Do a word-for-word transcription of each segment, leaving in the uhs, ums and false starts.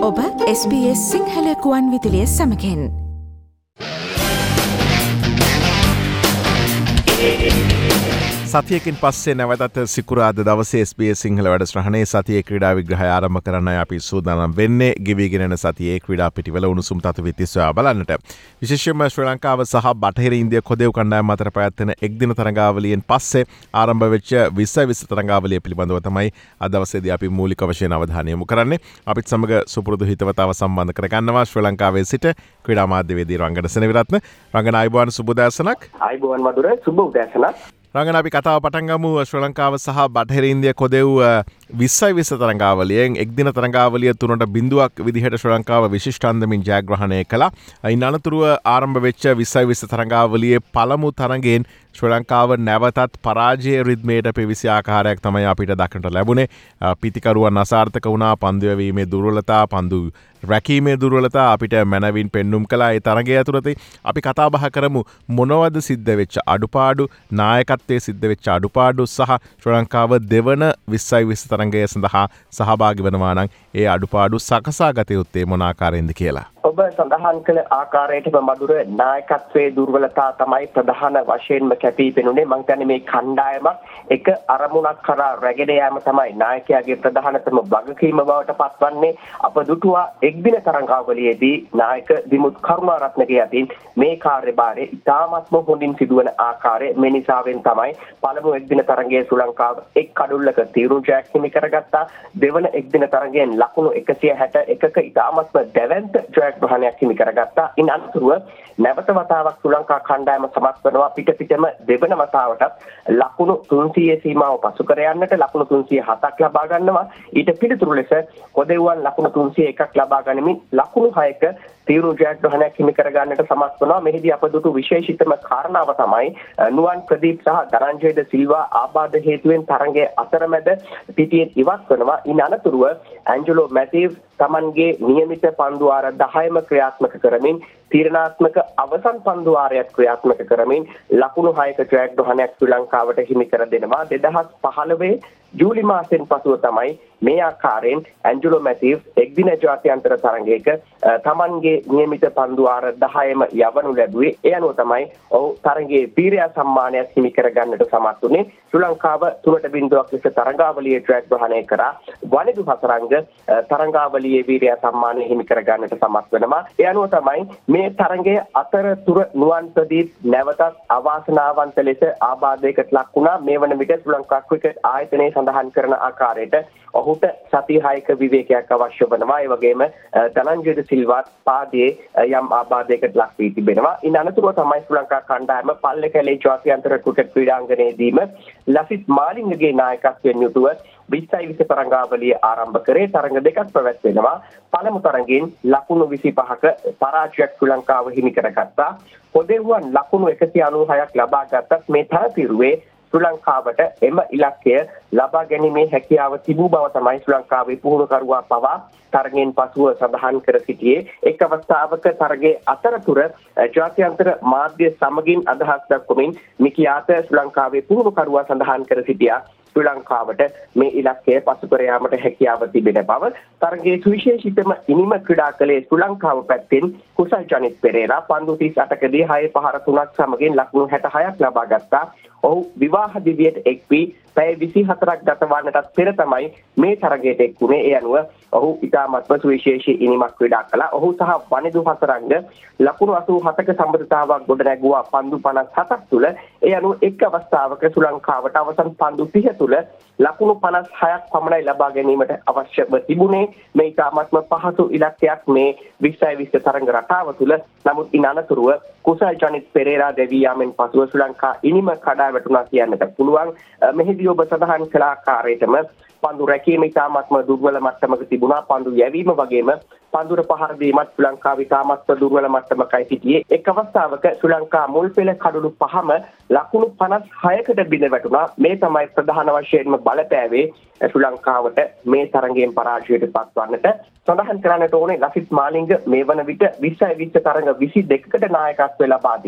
ඔබ S B S Sinhala කුවන් විදුලිය සමගින් සතියකින් පස්සේ නැවතත් සිකුරාද දවසේ එස් බී එස් සිංහල වැඩසටහනේ සතියේ ක්‍රීඩා විග්‍රහය ආරම්භ කරන්නයි අපි සූදානම් වෙන්නේ. ගෙවිගෙන යන සතියේ ක්‍රීඩා පිටිවල උණුසුම් තතු විතිස් සොයා බලන්නට. විශේෂයෙන්ම ශ්‍රී ලංකාව සහ බටහිර ඉන්දිය කොදෙව් කණ්ඩායම් අතර පැවැත්වෙන එක්දින තරඟාවලියෙන් පස්සේ ආරම්භ වෙච්ච විස්ස විස්ස තරඟාවලිය පිළිබඳව තමයි අද දවසේදී අපි මූලික වශයෙන් අවධානය යොමු කරන්නේ. අපිත් සමග සුපුරුදු හිතවතාව සම්බන්ධ කරගන්නවා ශ්‍රී ලංකාවේ සිට ක්‍රීඩා මාධ්‍යවේදී රංගන සෙනවිරත්න. රංගන ආයුබෝවන් සුබ උදෑසනක්. ආයුබෝවන් මధుර සුබ උදෑසනක්. රංගන අපි කතාව පටන් ගමු ශ්‍රී ලංකාව සහ බටහිර ඉන්දිය කොදෙව් විස්සයි විස්ස තරඟාවලියෙන් එක්දින තරඟාවලිය තුනට බිඳුවක් විදිහට ශ්‍රී ලංකාව විශිෂ්ට අන්දමින් ජයග්‍රහණය කළා. ඉන් අනතුරුව ආරම්භ වෙච්ච විස්සයි විස්ස තරඟාවලියේ පළමු තරඟයෙන් ශ්‍රී ලංකාව නැවතත් පරාජය රිද්මේට පිවිසි ආකාරයක් තමයි අපිට දක්නට ලැබුණේ. පිතිකරුවන් අසාර්ථක වුණා, පන්දු යැවීමේ දුර්වලතා, පන්දු රැකීමේ දුර්වලතා අපිට මැනවින් පෙන්නුම් කළා. ඒ තරගය ඇතුළත අපි කතා බහ කරමු මොනවද සිද්ධ වෙච්ච අඩුපාඩු, නායකත්වයේ සිද්ධ වෙච්ච අඩුපාඩු සහ ශ්‍රී ලංකාව දෙවන විස්සයි විස්ස තරගය සඳහා සහභාගී වෙනවා නම් ඒ අඩුපාඩු සකසා ගත යුත්තේ මොන ආකාරයෙන්ද කියලා. ඔබ සඳහන් කළ ආකාරයටම මధుර නායකත්වයේ දුර්වලතා තමයි ප්‍රධාන වශයෙන්ම කැපී පෙනුනේ. මම කියන්නේ මේ කණ්ඩායමක් එක අරමුණක් කරා රැගෙන යාම තමයි නායකයාගේ ප්‍රධානතම වගකීම බවට පත්වන්නේ. අප දුටුවා එක්දින තරඟාවලියේදී නායක දිමුත් කරුණාරත්නගේ අතින් මේ කාර්යභාරය ඉතාමත්ම හොඳින් සිදුවන ආකාරය. මේ නිසාවෙන් තමයි පළමු එක්දින තරඟයේ ශ්‍රී ලංකාව එක් කඩුල්ලක තීරුණ ජයක් හිමි කරගත්තා. දෙවන එක්දින තරඟයෙන් ලකුණු එකසිය හැට එකක ඉතාමත්ම දැවැන්ත ජයග්‍රහණයක් හිමි කරගත්තා. ඉන් අනතුරුව නැවත වතාවක් ශ්‍රී ලංකා කණ්ඩායම සමත් වෙනවා පිට පිටම දෙවන වතාවටත් ලකුණු තුන්සිය සීමාව පසු කර යන්නට ලකුණු තුන්සිය හතක් ලබා ගන්නවා. ඊට පිළිතුරු ලෙස කොදෙව්වන් ලකුණු තුන්සිය එකක් ලබා ගනිමින් ලකුණු හයක තීරුණ ජයග්‍රහණයක් හිමි කර ගන්නට සමත් වෙනවා. මෙහිදී අප දුටු විශේෂිතම කාරණාව තමයි නුවන් ප්‍රදීප් සහ ධනංජය ද සිල්වා ආබාධ හේතුවෙන් තරගයේ අතරමැද පිටියෙන් ඉවත් වෙනවා. ඉන් අනතුරුව ඇන්ජලෝ මැතිව් තමන්ගේ නියමිත පන්දු වාර දහයම ක්‍රියාත්මක කරමින් තීරණාත්මක අවසන් පන්දු වාරයක් ක්‍රියාත්මක කරමින් ලකුණු හයක ජයග්‍රහණයක් ශ්‍රී ලංකාවට හිමි කර දෙනවා. දෙදහස් පහළොව ජූලි මාසෙන් පසුව තමයි මේ ආකාරයෙන් ඇන්ජලෝ මැතිව් එක්දින ජාත්‍යන්තර තරගයක තමන්ගේ නියමිත පන්දු වාර දහයම යවනු ලැබුවේ. ඒ අනුව තමයි ඔහු තරගයේ වීරයා සම්මානයක් හිමි කර ගන්නට සමත් වුණේ. ශ්‍රී ලංකාව තුනට බිඳුවක් ලෙස තරඟාවලියේ ජයග්‍රහණය කරා. වනිදු හතරංග තරඟාවලියේ වීරයා සම්මානය හිමි කර ගන්නට සමත් වෙනවා. ඒ අනුව තමයි මේ තරගයේ අතරතුර නුවන් ප්‍රදීප් නැවතත් අවාසනාවන්ත ලෙස ආබාධයකට ලක් වුණා. මේ වන විට ශ්‍රී ලංකා ක්‍රිකට් ආයතනයේ සඳහන් කරන ආකාරයට ඔහුට සති හයක විවේකයක් අවශ්‍ය වෙනවා. ඒ වගේම ධනංජය ද සිල්වාත් පාදයේ යම් ආබාධයකට ලක් වී තිබෙනවා. ඉන් අනතුරුව තමයි ශ්‍රී ලංකා කණ්ඩායම පල්ලේකැලේ ජාත්‍යන්තර ක්‍රිකට් ක්‍රීඩාංගණයේදීම ලසිත් මාලිංගගේ නායකත්වයෙන් යුතුව විස්සයි විස්ස තරඟාවලිය ආරම්භ කරේ. තරඟ දෙකක් පැවැත්වෙනවා. පළමු තරඟෙන් ලකුණු විසිපහක පරාජයක් ශ්‍රී ලංකාව හිමි කරගත්තා. කොදෙව්වන් ලකුණු එකසිය අනූහයක් ලබා ගත්තත් මේ තරතිරුවේ ශ්‍රී ලංකාවට එම ඉලක්කය ලබා ගැනීමේ හැකියාව තිබූ බව තමයි ශ්‍රී ලංකාවේ පුහුණුකරුවා පවා තරගෙන් පසුව සඳහන් කර සිටියේ. එක් අවස්ථාවක තරගයේ අතරතුර ජාත්‍යන්තර මාධ්‍ය සමගින් අදහස් දක්වමින් මිකියාත ශ්‍රී ලංකාවේ පුහුණුකරුවා සඳහන් කර සිටියා ශ්‍රී ලංකාවට මේ ඉලක්කය පසු කර යාමට හැකියාව තිබෙන බව. තරගයේ සුවිශේෂිතම ඉනිම ක්‍රීඩා කළේ ශ්‍රී ලංකාව පැත්තෙන් කුසල් ජනිත් පෙරේරා පන්දු තිස් අටකදී හය පහර තුනක් සමගින් ලකුණු හැට හයක් ලබා ගත්තා. ඔහු විවාහ දිවියට එක් වී පැය විසිහතරක් ගත වන්නටත් පෙර තමයි මේ තරගයට එක් වුණේ. ඒ අනුව ඔහු ඉතාමත්ම සුවිශේෂී ඉනිමක් ක්‍රීඩා කළා. ඔහු සහ වනිදු හතරංග ලකුණු අසූ හතක සම්බන්ධතාවක් ගොඩනැගුවා පන්දු පනස් හතක් තුළ. ඒ අනුව එක් අවස්ථාවක ශ්‍රී ලංකාවට අවසන් පන්දු තිහ තුළ ලකුණු පනස් හයක් පමණයි ලබා ගැනීමට අවශ්‍යව තිබුණේ. මේ ඉතාමත්ම පහසු ඉලක්කයක් මේ විස්සයි විස්ස තරඟ රටාව තුළ. නමුත් ඉන් අනතුරුව කුසල් ජනිත් පෙරේරා දෙවී යාමෙන් පසුව ශ්‍රී ලංකා ඉනිම කඩා වැටුණා කියන්නට පුළුවන්. මෙහිදී ඔබ සඳහන් කළ ආකාරයටම පන්දු රැකීම ඉතාමත්ම දුර්වල මට්ටමක තිබුණා. පන්දු යැවීම වගේම පන්දුර පහර දීමත් ශ්‍රී ලංකාවේ ඉතාමත්ම දුර්වල මට්ටමකයි සිටියේ. එක් අවස්ථාවක ශ්‍රී ලංකා මුල් පෙළ කඩුළු පහම ලකුණු පනස් හයකට බිඳ වැටුණා. මේ තමයි ප්‍රධාන වශයෙන්ම බලපෑවේ ශ්‍රී ලංකාවට මේ තරගයෙන් පරාජයට පත්වන්නට. සඳහන් කරන්නට ඕනේ ලසිත් මාලිංග මේ වන විට විස්සයි විස්ස තරඟ විසි දෙකකට නායකත්වය ලබා දී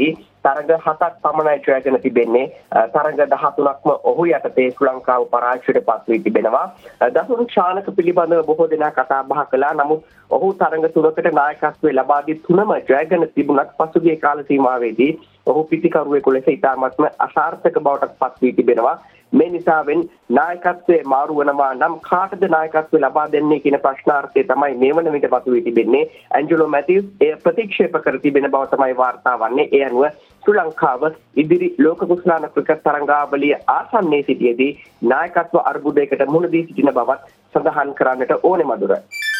තරඟ හතක් පමණයි ජයගෙන තිබෙන්නේ. තරඟ දහතුනක්ම ඔහු යටතේ ශ්‍රී ලංකාව පරාජයට පත් වී තිබෙනවා. දසුන් ශානක පිළිබඳව බොහෝ දෙනා කතා බහ කළා. නමුත් ඔහු තරඟ තුනකට නායකත්වයේ ලබා දී තුනම ජයගෙන තිබුණත් පසුගිය කාල සීමාවේදී ඔහු පිටිකරුවෙකු ලෙස ඉතාමත්ම අසාර්ථක බවට පත් වී තිබෙනවා. මේ නිසාවෙන් නායකත්වයේ මාරු වෙනවා නම් කාටද නායකත්වය ලබා දෙන්නේ කියන ප්‍රශ්නාර්ථය තමයි මේ වන විට මතුවී තිබෙන්නේ. ඇන්ජලෝ මැතිව්ස් එය ප්‍රතික්ෂේප කර තිබෙන බව තමයි වාර්තා වන්නේ. ඒ අනුව ශ්‍රී ලංකාව ඉදිරි ලෝක කුසලාන ක්‍රිකට් තරඟාවලිය ආසන්නයේ සිටියේදී නායකත්ව අර්බුදයකට මුහුණ දී සිටින බවත් සඳහන් කරන්නට ඕනේ මధుර.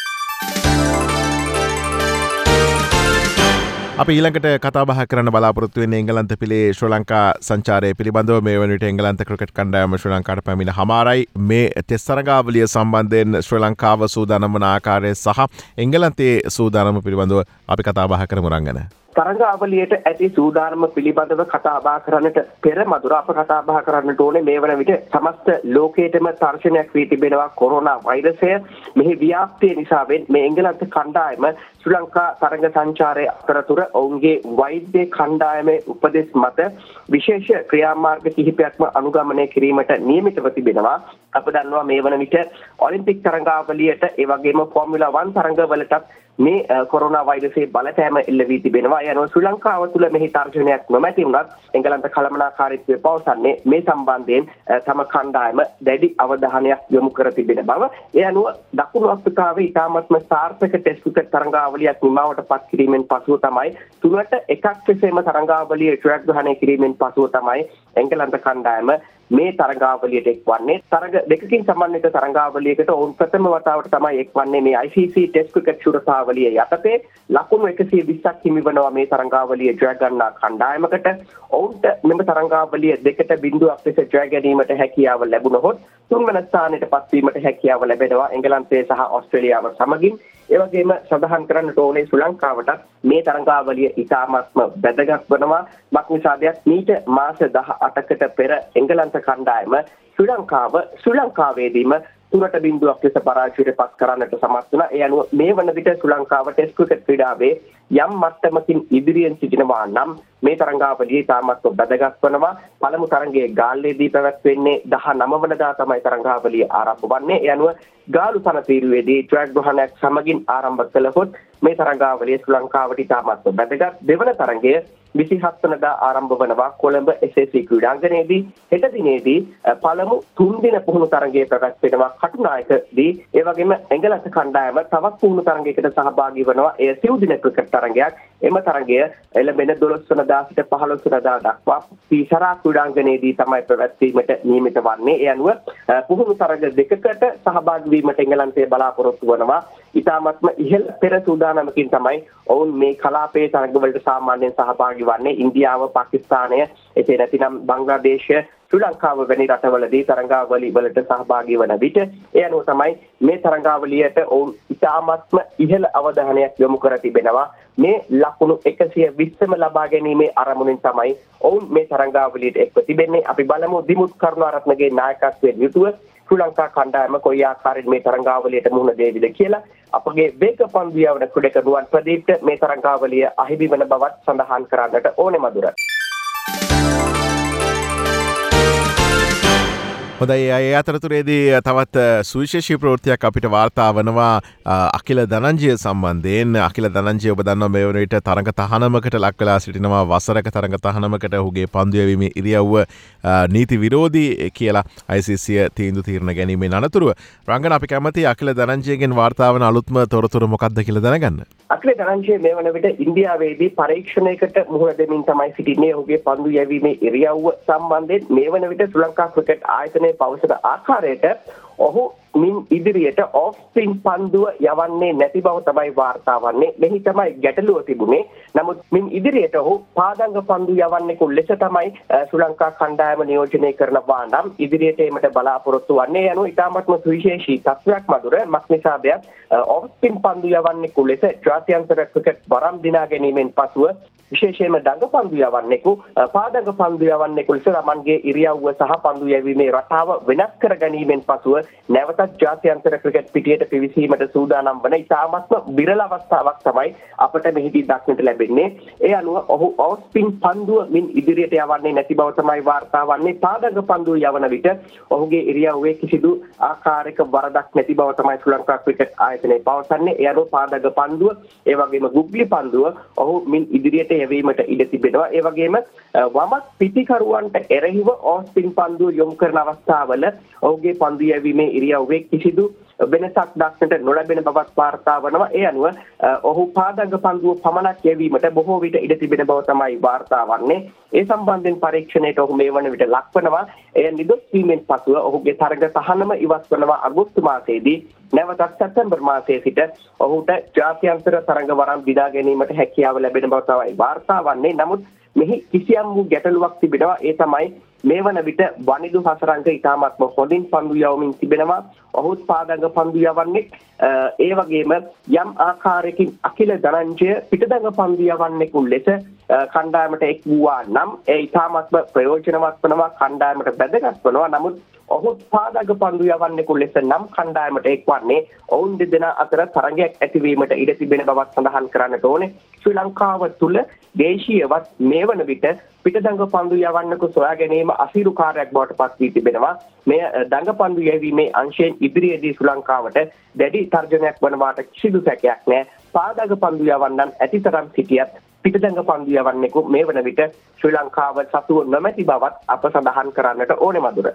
අප ඊළඟට කතාබහ කරන්න බලාපොරොත්තු වෙන්නේ එංගලන්ත පිලේ ශ්‍රී ලංකා සංචාරය පිළිබඳව. මේ වන විට එංගලන්ත ක්‍රිකට් කණ්ඩායම ශ්‍රී ලංකාවට පැමිණ හමාරයි. මේ ටෙස්ට් තරඟාවලිය සම්බන්ධයෙන් ශ්‍රී ලංකාව සූදානම් වන ආකාරය සහ එංගලන්තයේ සූදානම පිළිබඳව අපි කතාබහ කරමු රංගන. තරඟාවලියට ඇති සූදානම පිළිබඳව කතා බහ කරන්නට පෙර මధుර අප කතා බහ කරන්නට ඕනේ මේ වන විට සමස්ත ලෝකයේම තර්ජනයක් වී තිබෙනවා කොරෝනා වෛරසය. මෙහි ව්‍යාප්තිය නිසාවෙන් මේ එංගලන්ත කණ්ඩායම ශ්‍රී ලංකා තරඟ සංචාරයේ අතරතුර ඔවුන්ගේ වෛද්‍ය කණ්ඩායමේ උපදෙස් මත විශේෂ ක්‍රියාමාර්ග කිහිපයක්ම අනුගමනය කිරීමට නියමිතව තිබෙනවා. අප දන්නවා මේ වන විට ඔලිම්පික් තරඟාවලියට ඒ වගේම ෆෝමියුලා වන් තරඟවලටත් මේ කොරෝනා වෛරසයේ බලපෑම එල්ල වී තිබෙනවා. ඒ අනුව ශ්‍රී ලංකාව තුළ මෙහි තර්ජනයක් නොමැති වුණත් එංගලන්ත කළමනාකාරීත්වය පවසන්නේ මේ සම්බන්ධයෙන් තම කණ්ඩායම දැඩි අවධානයක් යොමු කර තිබෙන බව. ඒ අනුව දකුණු අප්‍රිකාවේ ඉතාමත්ම සාර්ථක ටෙස්ට් ක්‍රිකට් තරඟාවලියක් නිමාවට පත් කිරීමෙන් පසුව තමයි තුනට එකක් ලෙසම තරඟාවලිය ජයග්‍රහණය කිරීමෙන් පසුව තමයි එංගලන්ත කණ්ඩායම මේ තරඟාවලියට එක්වන්නේ. තරඟ දෙකකින් සමන්විත තරඟාවලියකට ඔවුන් ප්‍රථම වතාවට තමයි එක්වන්නේ මේ I C C test cricket ශුරතාවලිය යටතේ. ලකුණු එකසිය විස්සක් හිමිවනවා මේ තරඟාවලිය ජය ගන්නා කණ්ඩායමකට. ඔවුන්ට මෙම තරඟාවලිය දෙකට බිංදුවක් ලෙස ජය ගැනීමට හැකියාව ලැබුණහොත් තුන්වන ස්ථානයට පත්වීමට හැකියාව ලැබෙනවා එංගලන්තය සහ ඕස්ට්‍රේලියාව සමගින්. ඒ වගේම සඳහන් කරන්නට ඕනේ ශ්‍රී ලංකාවට මේ තරඟාවලිය ඉතාමත්ම වැදගත් වෙනවා. මක්නිසාදයක් මීට මාස දහ අටකට පෙර එංගලන්ත කණ්ඩායම ශ්‍රී ලංකාව ශ්‍රී ලංකාවේදීම තුනට බිංදුවක් ලෙස පරාජයට පත් කරන්නට සමත් වුණා. ඒ අනුව මේ වන විට ශ්‍රී ලංකාව ටෙස්ට් ක්‍රිකට් ක්‍රීඩාවේ යම් මට්ටමකින් ඉදිරියෙන් සිටිනවා නම් මේ තරඟාවලිය ඉතාමත් වැදගත් වෙනවා. පළමු තරඟයේ ගාල්ලේදී පැවැත්වෙන්නේ දහනව වෙනිදා තමයි තරඟාවලිය ආරම්භ වන්නේ. ඒ අනුව ගාලු සනතීරුවේදී ජයග්‍රහණයක් සමගින් ආරම්භ කළහොත් මේ තරඟාවලිය ශ්‍රී ලංකාවට ඉතාමත් වැදගත්. දෙවන තරඟය විසිහත් වෙනිදා ආරම්භ වෙනවා කොළඹ S S C ක්‍රීඩාංගණයේදී. හෙට දිනේදී පළමු තුන් දින පුහුණු තරඟයේ පැවැත්වෙනවා කටුනායකදී. ඒ වගේම එංගලන්ත කණ්ඩායම තවත් පුහුණු තරඟයකට සහභාගී වෙනවා. එය සිව් දින ක්‍රිකට් තරඟයක්. එම තරඟය එළඹෙන දොළොස් වෙනිදා සිට පහළොස් වෙනිදා දක්වා පීසරා ක්‍රීඩාංගණයේදී තමයි පැවැත්වීමට නියමිත වන්නේ. ඒ අනුව පුහුණු තරඟ දෙකකට සහභාගී වීමට එංගලන්තය බලාපොරොත්තු වෙනවා. ඉතාමත්ම ඉහළ පෙර සූදානමකින් තමයි ඔවුන් මේ කලාපයේ තරඟවලට සාමාන්‍යයෙන් සහභාගී වන්නේ. ඉන්දියාව, පාකිස්තානය, එසේ නැතිනම් බංග්ලාදේශය, ශ්‍රී ලංකාව වැනි රටවලදී තරඟාවලි වලට සහභාගී වන විට ඒ අනුව තමයි මේ තරඟාවලියට ඔවුන් ඉතාමත්ම ඉහළ අවධානයක් යොමු කර තිබෙනවා. මේ ලකුණු එකසිය විස්සම ලබා ගැනීමේ අරමුණින් තමයි ඔවුන් මේ තරඟාවලියට එක්ව තිබෙන්නේ. අපි බලමු දිමුත් කරුණාරත්නගේ නායකත්වයෙන් යුතුව ශ්‍රී ලංකා කණ්ඩායම කොයි ආකාරයෙන් මේ තරඟාවලියට මුහුණ දෙයිද කියලා. අපගේ වේග පන්දු යවන ක්‍රීඩක නුවන් ප්‍රදීප්ට මේ තරඟාවලිය අහිමි වන බවත් සඳහන් කරන්නට ඕනේ මధుර. හොඳයි ඒ අතරතුරේදී තවත් සුවිශේෂී ප්‍රවෘත්තියක් අපිට වාර්තා වනවා අකිල ධනංජය සම්බන්ධයෙන්. අකිල ධනංජය ඔබ දන්නවා මේ වන විට තරඟ තහනමකට ලක් වෙලා සිටිනවා. වසරක තරඟ තහනමකට ඔහුගේ පන්දු යැවීමේ ඉරියව්ව නීති විරෝධී කියලා I C C තීන්දුව තීරණ ගැනීමෙන් අනතුරුව රංගන අපි කැමති අකිල ධනංජයගෙන් වාර්තා වන අලුත්ම තොරතුරු මොකක්ද කියලා දැනගන්න. අකිල ධනංජය මේ වන විට ඉන්දියාවේදී පරීක්ෂණයකට මුහුණ දෙමින් තමයි සිටින්නේ. ඔහුගේ පන්දු යැවීමේ ඉරියව්ව සම්බන්ධයෙන් මේ වන විට ශ්‍රී ලංකා ක්‍රිකට් ආයතනයේ පවසන ආකාරයට ඔහු මින් ඉදිරියට ඕෆ් ස්පින් පන්දුව යවන්නේ නැති බව තමයි වාර්තා වන්නේ. මෙහි තමයි ගැටලුව තිබුණේ. නමුත් මින් ඉදිරියට ඔහු පාදංග පන්දු යවන්නේ ලෙස තමයි ශ්‍රී ලංකා කණ්ඩායම නියෝජනය කරනවා නම් ඉදිරියට එීමට බලාපොරොත්තු වන්නේ. යනු ඉතාමත්ම සුවිශේෂී තත්ත්වයක් මధుර. මක්නිසාදයක් ඕෆ් ස්පින් පන්දු යවන්නේ ලෙස ජාත්‍යන්තර ක්‍රිකට් වරම් දිනා ගැනීමෙන් පසුව විශේෂයෙන්ම දඟ පන්දු යවන්නෙකු පාදඟ පන්දු යවන්නෙකු ලෙස තමන්ගේ ඉරියව්ව සහ පන්දු යැවීමේ රටාව වෙනස් කර ගැනීමෙන් පසුව නැවතත් ජාත්‍යන්තර ක්‍රිකට් පිටියට පිවිසීමට සූදානම් වන ඉතාමත්ම විරල අවස්ථාවක් තමයි අපට මෙහිදී දක්නට ලැබෙන්නේ. ඒ අනුව ඔහු ඔෆ් ස්පින් පන්දුව මින් ඉදිරියට යවන්නේ නැති බව තමයි වාර්තා වන්නේ. පාදඟ පන්දුව යවන විට ඔහුගේ ඉරියව්වේ කිසිදු ආකාරයක වරදක් නැති බව තමයි ශ්‍රී ලංකා ක්‍රිකට් ආයතනය පවසන්නේ. ඒ අනුව පාදඟ පන්දුව ඒ වගේම ගුග්ලි පන්දුව ඔහු මින් ඉදිරියට යැවීමට ඉඩ තිබෙනවා. ඒ වගේම වමත් පිටිකරුවන්ට එරෙහිව ඔෆ් ස්පින් පන්දුව යොමු කරන අවස්ථාවල ඔහුගේ පන්දු යැවීමේ ඉරියව්වේ කිසිදු වෙනසක් දක්නට නොලැබෙන බවත් වාර්තා වනවා. ඒ අනුව ඔහු පාදඟ පන්දුව පමණක් යැවීමට බොහෝ විට ඉඩ තිබෙන බව තමයි වාර්තා වන්නේ. ඒ සම්බන්ධයෙන් පරීක්ෂණයට ඔහු මේ වන විට ලක්වනවා. එය නිදොස් වීමෙන් පසුව ඔහුගේ තරග තහනම ඉවත් වනවා අගෝස්තු මාසයේදී. නැවතත් සැප්තැම්බර් මාසයේ සිට ඔහුට ජාත්‍යන්තර තරඟ වරම් දිනා ගැනීමට හැකියාව ලැබෙන බව තමයි වාර්තා වන්නේ. නමුත් මෙහි කිසියම් වූ ගැටලුවක් තිබෙනවා. ඒ තමයි මේ වන විට වනිදු හසරංග ඉතාමත්ම හොඳින් පන්දු යවමින් තිබෙනවා. ඔහුත් පාදඟ පන්දු යවන්නේ. ඒ වගේම යම් ආකාරයකින් අකිල ධනංජය පිටදඟ පන්දු යවන්නෙකු ලෙස කණ්ඩායමට එක් වූවා නම් ඒ ඉතාමත්ම ප්‍රයෝජනවත් වනවා, කණ්ඩායමට වැදගත් වනවා. නමුත් ඔහු පාදඟ පන්දු යවන්නෙකු ලෙස නම් කණ්ඩායමට එක්වන්නේ ඔවුන් දෙදෙනා අතර තරගයක් ඇතිවීමට ඉඩ තිබෙන බවත් සඳහන් කරන්නට ඕනේ. ශ්‍රී ලංකාව තුළ දේශීයවත් මේ වන විට පිටදඟ පන්දු යවන්නකු සොයා ගැනීම අසීරු කාර්යයක් බවට පත් වී තිබෙනවා. මේ දඟ පන්දු යැවීමේ අංශයෙන් ඉදිරියේදී ශ්‍රී ලංකාවට දැඩි තර්ජනයක් වනවාට කිසිදු සැකයක් නැහැ. පාදඟ පන්දු යවන්නන් ඇතිතරම් සිටියත් පිටදඟ පන්දු යවන්නෙකු මේ වන විට ශ්‍රී ලංකාව සතුව නොමැති බවත් අප සඳහන් කරන්නට ඕනේ මధుර.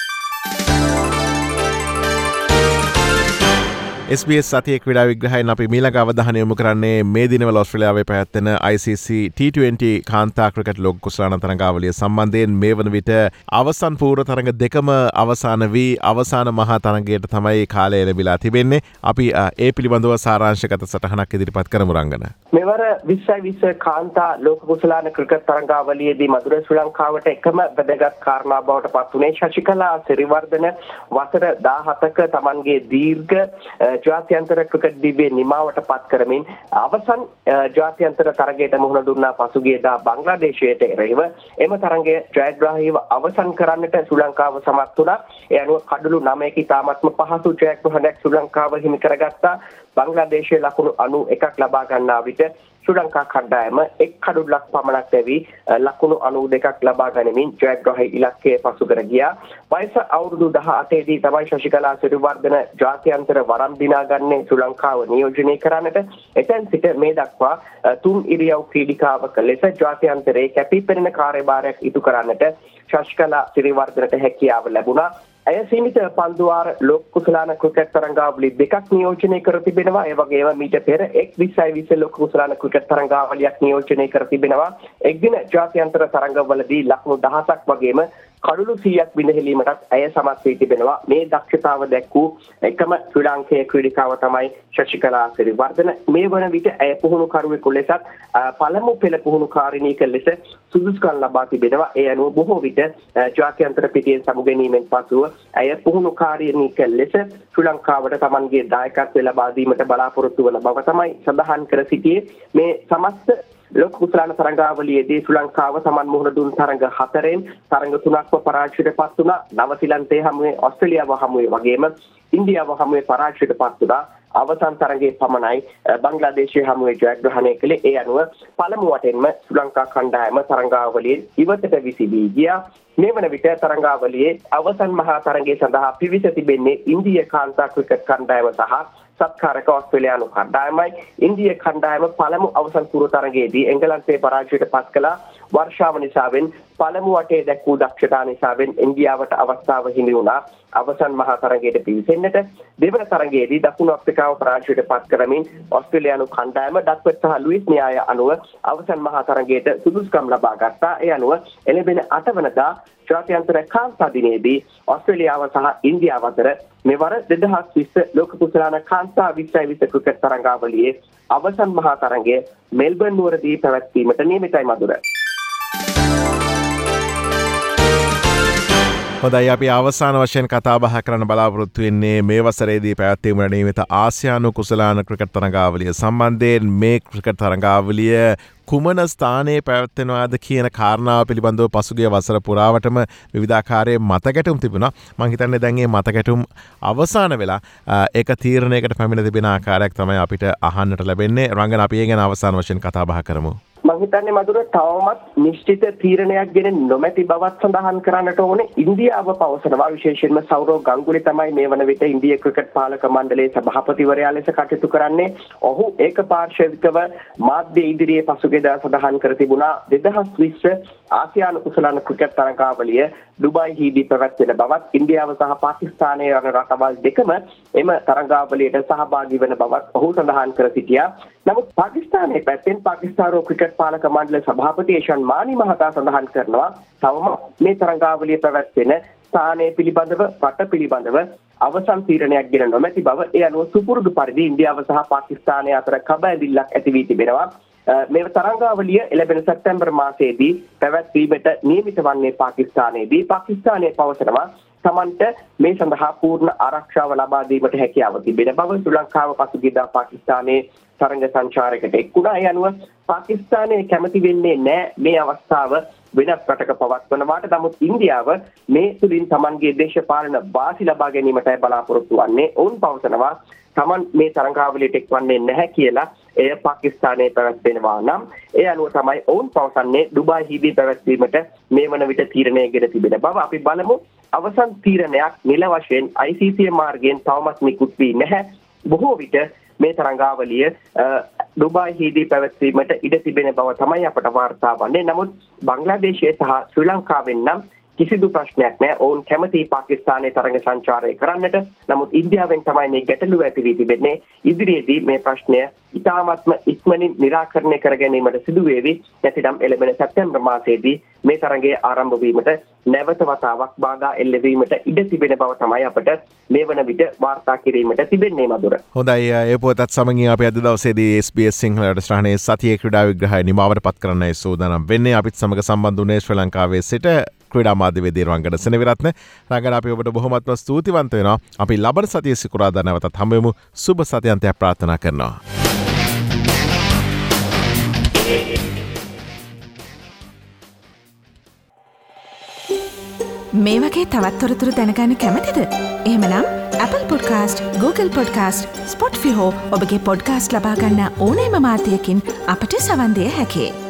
එස් බී එස් සතිය ක්‍රීඩා විග්‍රහයෙන් අපි මීළඟ අවධානය යොමු කරන්නේ මේ දිනවල ඔස්ට්‍රේලියාවේ පැවැත්වෙන I C C T twenty කාන්තා ක්‍රිකට් ලෝක කුසලාන තරඟාවලිය සම්බන්ධයෙන් මේ වන විට අවසන් පූර්ව තරඟ දෙකම අවසාන වී අවසාන මහා තරඟයට තමයි කාලය ලැබිලා තිබෙන්නේ. අපි ඒ පිළිබඳව සාරාංශගත සටහනක් ඉදිරිපත් කරමු රංගන. මෙවර විස්සයි විස්ස කාන්තා ලෝක කුසලාන ක්‍රිකට් තරඟාවලියේදී මధుර ශ්‍රී ලංකාවට එකම වැදගත් කාරණා බවට පත් වුණේ ශශිකලා සිරිවර්ධන වසර දාහතක තමන්ගේ දීර්ඝ ජාත්‍යන්තර ක්‍රිකට් දිවියේ නිමාවට පත් කරමින් අවසන් ජාත්‍යන්තර තරගයට මුහුණ දුන්නා පසුගියදා බංග්ලාදේශයට එරෙහිව එම තරගය ජයග්‍රාහීව අවසන් කරන්නට ශ්‍රී ලංකාව සමත් වුණා. ඒ අනුව කඩලු නවයක තාමත්ම පහසු ජයග්‍රහණයක් ශ්‍රී ලංකාව හිමි කරගත්තා. බංග්ලාදේශයේ ලකුණු අනූ එකක් ලබා ගන්නා විට ශ්‍රී ලංකා කණ්ඩායම එක් කඩුල්ලක් පමණක් ලැබී ලකුණු අනූ දෙකක් ලබා ගනිමින් ජයග්‍රාහී ඉලක්කය පසු කර ගියා. වයස අවුරුදු දහඅටේදී තමයි ශශිකලා සිරිවර්ධන ජාත්‍යන්තර වරම් දිනා ගන්නේ ශ්‍රී ලංකාව නියෝජනය කරන්නට. එතෙන් සිට මේ දක්වා තුන් ඉරියව් ක්‍රීඩිකාවක ලෙස ජාත්‍යන්තරයේ කැපිපෙනෙන කාර්යභාරයක් ඉටු කරන්නට ශශිකලා සිරිවර්ධනට හැකියාව ලැබුණා. ඇය සීමිත පන්දුවාර ලෝක කුසලාන ක්‍රිකට් තරඟාවලි දෙකක් නියෝජනය කර තිබෙනවා. ඒ වගේම මීට පෙර එක් විස්සයි විස්ස ලෝක කුසලාන ක්‍රිකට් තරඟාවලියක් නියෝජනය කර තිබෙනවා. එක්දින ජාත්‍යන්තර තරඟවලදී ලකුණු දහසක් වගේම කඩුළු සීයක් බිඳහෙලීමටත් ඇය සමත් වී තිබෙනවා. මේ දක්ෂතාව දැක්වූ එකම ශ්‍රී ලාංකේය ක්‍රීඩිකාව තමයි ශශිකලා සිරිවර්ධන. මේ වන විට ඇය පුහුණු කරුවෙකු ලෙසත් පළමු පෙළ පුහුණුකාරිණියක ලෙස සුදුසුකම් ලබා තිබෙනවා. ඒ අනුව බොහෝ විට ජාත්‍යන්තර පිටියෙන් සමුගැනීමෙන් පසුව ඇය පුහුණුකාරිණියක ලෙස ශ්‍රී ලංකාවට තමන්ගේ දායකත්වය ලබා දීමට බලාපොරොත්තු වන බව තමයි සඳහන් කර සිටියේ. මේ සමස්ත ලෝක කුසලාන තරඟාවලියේදී ශ්‍රී ලංකාව සමන් මුහුණ දුන් තරඟ හතරෙන් තරඟ තුනක්ම පරාජයට පත් වුණා. නවසීලන්තයේ හමුවේ ඕස්ට්‍රේලියාව හමුවේ වගේම ඉන්දියාව හමුවේ පරාජයට පත් වුණා. අවසන් තරගයේ පමණයි බංග්ලාදේශයේ හමුවේ ජයග්‍රහණය කළේ. ඒ අනුව පළමු වටෙන්ම ශ්‍රී ලංකා කණ්ඩායම තරඟාවලියෙන් ඉවතට විසී ගියා. මේ වන විට තරඟාවලියේ අවසන් මහා තරගය සඳහා පිවිස තිබෙන්නේ ඉන්දියා කාන්තා ක්‍රිකට් කණ්ඩායම සහ සත්කාරක ඕස්ට්‍රේලියානු කණ්ඩායමයි. ඉන්දියා කණ්ඩායම පළමු අවසන් පූර්ව තරගයේදී එංගලන්තයේ පරාජයට පත් කළා. වර්ෂාව නිසාවෙන් පළමු වටේ දැක් වූ දක්ෂතා නිසාවෙන් ඉන්දියාවට අවස්ථාව හිමි වුණා අවසන් මහා තරගයට පිවිසෙන්නට. දෙවන තරගයේදී දකුණු අප්‍රිකාව පරාජයට පත් කරමින් ඕස්ට්‍රේලියානු කණ්ඩායම ඩක්වර්ත් සහ ලුයිස් න්‍යාය අනුව අවසන් මහා තරගයට සුදුසුකම් ලබා ගත්තා. ඒ අනුව එළඹෙන අට වනදා ජාත්‍යන්තර කාන්තා දිනයේදී ඕස්ට්‍රේලියාව සහ ඉන්දියාව අතර මෙවර දෙදහස් විස්ස ලෝක කුසලාන කාන්තා විස්සයි විස්ස ක්‍රිකට් තරඟාවලියේ අවසන් මහා තරගය මෙල්බර්න් නුවරදී පැවැත්වීමට නියමිතයි මధుර. හොඳයි අපි අවසාන වශයෙන් කතා බහ කරන්න බලාපොරොත්තු වෙන්නේ මේ වසරේදී පැවැත්වීමට නියමිත ආසියානු කුසලාන ක්‍රිකට් තරඟාවලිය සම්බන්ධයෙන්. මේ ක්‍රිකට් තරඟාවලිය කුමන ස්ථානයේ පැවැත්වෙනවාද කියන කාරණාව පිළිබඳව පසුගිය වසර පුරාවටම විවිධාකාරයේ මතකැටුම් තිබුණා. මම හිතන්නේ දැන් මේ මතකැටුම් අවසන් වෙලා ඒක තීරණයකට පැමිණ තිබෙන ආකාරයක් තමයි අපිට අහන්නට ලැබෙන්නේ. රංගන අපි ඒ ගැන අවසාන වශයෙන් කතා බහ කරමු. මම හිතන්නේ මధుර තවමත් නිශ්චිත තීරණයක් ගෙන නොමැති බවත් සඳහන් කරන්නට ඕනේ. ඉන්දියාව පවසනවා විශේෂයෙන්ම සෞරව් ගංගුලි තමයි මේ වන විට ඉන්දියා ක්‍රිකට් පාලක මණ්ඩලයේ සභාපතිවරයා ලෙස කටයුතු කරන්නේ. ඔහු ඒකපාර්ශ්විකව මාධ්‍ය ඉදිරියේ පසුගියදා සඳහන් කර තිබුණා දෙදහස් විස්ස ආසියානු කුසලාන ක්‍රිකට් තරගාවලිය ඩුබායිහිදී පැවැත්වෙන බවත් ඉන්දියාව සහ පාකිස්තානය යන රටවල් දෙකම එම තරගාවලියට සහභාගී වන බවත් ඔහු සඳහන් කර සිටියා. නමුත් පාකිස්තානයේ පැත්තෙන් පාකිස්තාන ක්‍රිකට් පාලක මණ්ඩල සභාපති ඒෂන් මානි මහතා සඳහන් කරනවා තවම මේ තරගාවලිය පැවැත්වෙන ස්ථානය පිළිබඳව රට පිළිබඳව අවසන් තීරණයක් ගෙන නොමැති බව. ඒ අනුව සුපුරුදු පරිදි ඉන්දියාව සහ පාකිස්තානය අතර කබ ඇදිල්ලක් ඇති වී තිබෙනවා. මේ තරගාවලිය එළඹෙන සැප්තැම්බර් මාසයේදී පැවැත්වීමට නියමිත වන්නේ පාකිස්තානයේදී. පාකිස්තානය පවසනවා තමන්ට මේ සඳහා පූර්ණ ආරක්ෂාව ලබා දීමට හැකියාව තිබෙන බව. ශ්‍රී ලංකාව පසුගියදා පාකිස්තානයේ තරඟ සංචාරයකට එක් වුණා. ඒ අනුව පාකිස්තානය කැමති වෙන්නේ නැහැ මේ අවස්ථාව වෙනත් රටක පවත්වනවාට. නමුත් ඉන්දියාව මේ තුලින් තමන්ගේ දේශපාලන වාසි ලබා ගැනීමටයි බලාපොරොත්තු වන්නේ. ඔවුන් පවසනවා තමන් මේ තරඟාවලියට එක්වන්නේ නැහැ කියලා. එය පාකිස්තානයේ පැවැත්වෙනවා නම් ඒ අනුව තමයි ඔවුන් පවසන්නේ ඩුබායිහිදී පැවැත්වීමට මේ වන විට තීරණය ගෙන තිබෙන බව. අපි බලමු අවසන් තීරණයක් නිල වශයෙන් I C C මාර්ගයෙන් තවමත් නිකුත් වී නැහැ. බොහෝ විට මේ තරඟාවලිය ඩුබායිහිදී පැවැත්වීමට ඉඩ තිබෙන බව තමයි අපට වාර්තා වන්නේ. නමුත් බංග්ලාදේශයේ සහ ශ්‍රී ලංකාවෙන් නම් කිසිදු ප්‍රශ්නයක් නැහැ. ඔවුන් කැමති පාකිස්තානයේ තරඟ සංචාරය කරන්නට. නමුත් ඉන්දියාවෙන් තමයි මේ ගැටලුව ඇති වී තිබෙන්නේ. ඉදිරියේදී මේ ප්‍රශ්නය ඉතාමත්ම ඉක්මනින් निराකරණය කර ගැනීමට සිදු වේවි. නැතිනම් එළඹෙන සැප්තැම්බර් මාසයේදී මේ තරඟය ආරම්භ වීමට නැවත වතාවක් බාධා එල්ලවීමට ඉඩ තිබෙන බව තමයි අපට මේ වන විට වාර්තා කිරීමට තිබෙන්නේ මధుර. හොඳයි ඒ පොතත් සමගින් අපි අද දවසේදී S B S සිංහල රටස්ටානයේ සතියේ ක්‍රීඩා විග්‍රහය නිමාවට පත් කරන්නයි සූදානම් වෙන්නේ. අපිත් සමග සම්බන්ධ වුණේ ශ්‍රී ලංකාවේ සිට ක්‍රීඩා මාධ්‍යවේදී රංගන සෙනවිරත්න. රංගන අපි ඔබට බොහොමත්ම ස්තුතිවන්ත වෙනවා. අපි ලබන සතියේ සිකුරාදා නැවතත් හමු වෙමු. සුබ සතියන්තයක් ප්‍රාර්ථනා කරනවා. මේ වගේ තවත් තොරතුරු දැනගන්න කැමතිද? එහෙමනම් Apple Podcast, Google Podcast, Spotify හෝ ඔබගේ පොඩ්කාස්ට් ලබා ගන්න ඕනෑම මාධ්‍යයකින් අපට සවන් දෙය හැකියි.